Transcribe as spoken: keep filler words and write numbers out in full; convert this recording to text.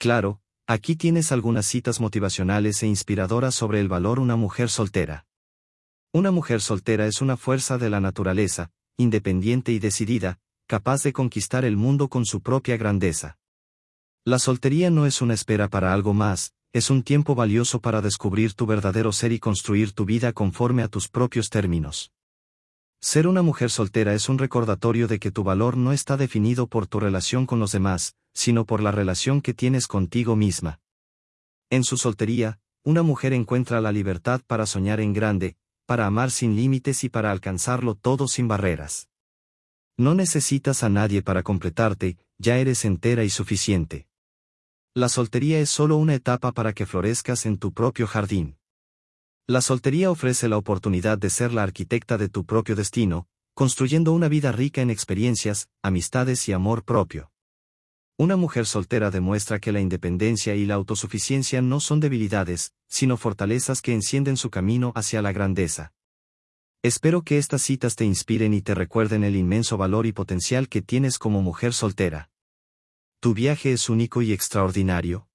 Claro, aquí tienes algunas citas motivacionales e inspiradoras sobre el valor de una mujer soltera. Una mujer soltera es una fuerza de la naturaleza, independiente y decidida, capaz de conquistar el mundo con su propia grandeza. La soltería no es una espera para algo más, es un tiempo valioso para descubrir tu verdadero ser y construir tu vida conforme a tus propios términos. Ser una mujer soltera es un recordatorio de que tu valor no está definido por tu relación con los demás, sino por la relación que tienes contigo misma. En su soltería, una mujer encuentra la libertad para soñar en grande, para amar sin límites y para alcanzarlo todo sin barreras. No necesitas a nadie para completarte, ya eres entera y suficiente. La soltería es solo una etapa para que florezcas en tu propio jardín. La soltería ofrece la oportunidad de ser la arquitecta de tu propio destino, construyendo una vida rica en experiencias, amistades y amor propio. Una mujer soltera demuestra que la independencia y la autosuficiencia no son debilidades, sino fortalezas que encienden su camino hacia la grandeza. Espero que estas citas te inspiren y te recuerden el inmenso valor y potencial que tienes como mujer soltera. ¿Tu viaje es único y extraordinario?